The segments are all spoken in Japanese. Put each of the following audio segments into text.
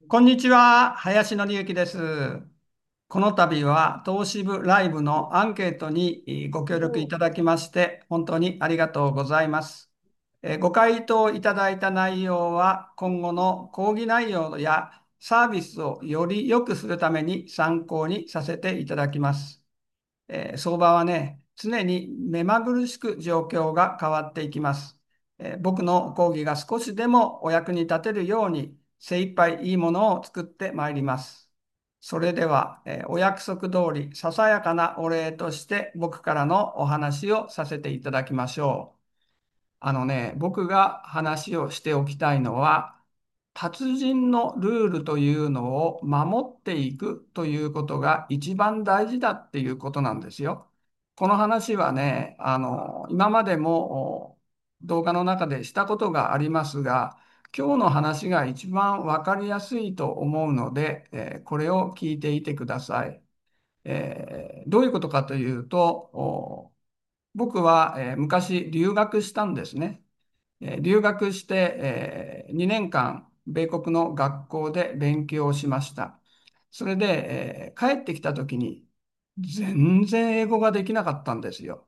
こんにちは、林紀之です。この度は投資部ライブのアンケートにご協力いただきまして本当にありがとうございます。ご回答いただいた内容は今後の講義内容やサービスをより良くするために参考にさせていただきます。相場はね、常に目まぐるしく状況が変わっていきます。僕の講義が少しでもお役に立てるように精一杯いいものを作ってまいります。それでは、お約束通りささやかなお礼として僕からのお話をさせていただきましょう。僕が話をしておきたいのは、達人のルールというのを守っていくということが一番大事だっていうことなんですよ。この話はね、今までも動画の中でしたことがありますが、今日の話が一番わかりやすいと思うので、これを聞いていてください。どういうことかというと、僕は、昔留学したんですね。留学して、2年間米国の学校で勉強をしました。それで、帰ってきた時に全然英語ができなかったんですよ。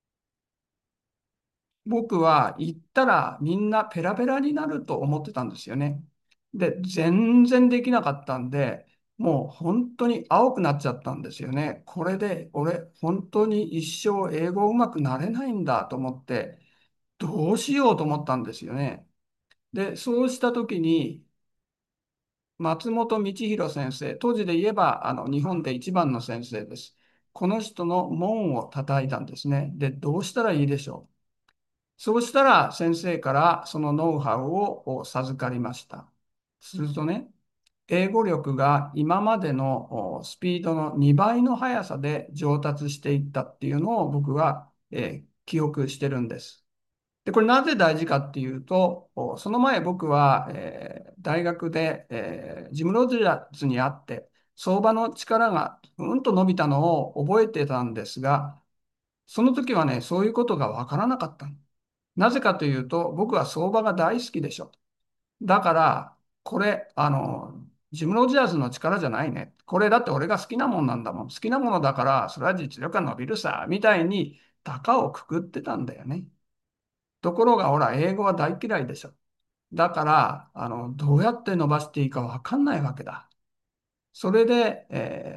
僕は行ったらみんなペラペラになると思ってたんですよね。で、全然できなかったんで、もう本当に青くなっちゃったんですよね。これで俺本当に一生英語うまくなれないんだと思って、どうしようと思ったんですよね。で、そうした時に松本道弘先生、当時で言えば日本で一番の先生です。この人の門を叩いたんですね。で、どうしたらいいでしょう。そうしたら先生からそのノウハウを授かりました。するとね、英語力が今までのスピードの2倍の速さで上達していったっていうのを僕は、記憶してるんです。で、これなぜ大事かっていうと、その前僕は、大学で、ジム・ロジャーズに会って、相場の力がうんと伸びたのを覚えてたんですが、その時はね、そういうことがわからなかったの。なぜかというと、僕は相場が大好きでしょ。だから、これ、ジム・ロジャーズの力じゃないね。これだって俺が好きなもんなんだもん。好きなものだから、それは実力が伸びるさ、みたいに、高をくくってたんだよね。ところが、ほら、英語は大嫌いでしょ。だから、どうやって伸ばしていいかわかんないわけだ。それで、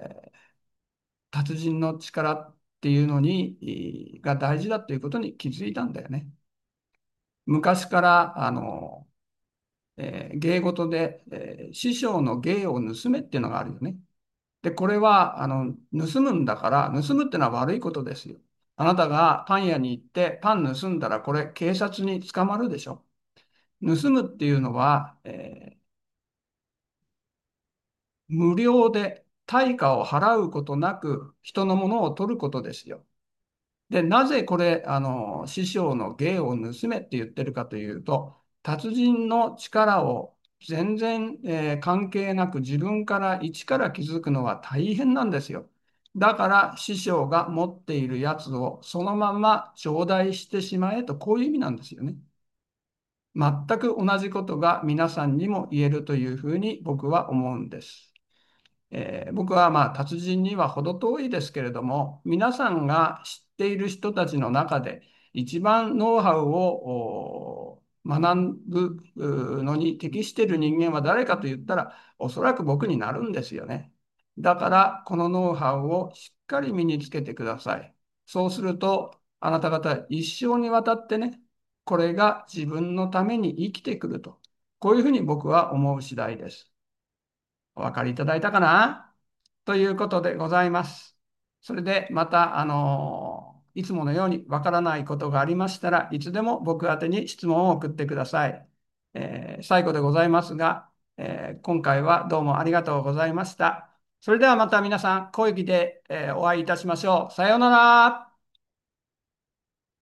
達人の力っていうのに、が大事だっていうことに気づいたんだよね。昔から、芸事で、師匠の芸を盗めっていうのがあるよね。で、これは、盗むんだから、盗むってのは悪いことですよ。あなたがパン屋に行ってパン盗んだら、これ警察に捕まるでしょ。盗むっていうのは、無料で対価を払うことなく人のものを取ることですよ。で、なぜこれ、師匠の芸を盗めって言ってるかというと、達人の力を全然、関係なく自分から一から気づくのは大変なんですよ。だから師匠が持っているやつをそのまま頂戴してしまえと、こういう意味なんですよね。全く同じことが皆さんにも言えるというふうに僕は思うんです。僕はまあ達人には程遠いですけれども、皆さんが知っている人たちの中で一番ノウハウを学ぶのに適している人間は誰かと言ったら、おそらく僕になるんですよね。だからこのノウハウをしっかり身につけてください。そうするとあなた方一生にわたってね、これが自分のために生きてくると、こういうふうに僕は思う次第です。お分かりいただいたかなということでございます。それでまた、いつものようにわからないことがありましたらいつでも僕宛てに質問を送ってください。最後でございますが、今回はどうもありがとうございました。それではまた皆さん、講義で、お会いいたしましょう。さようなら。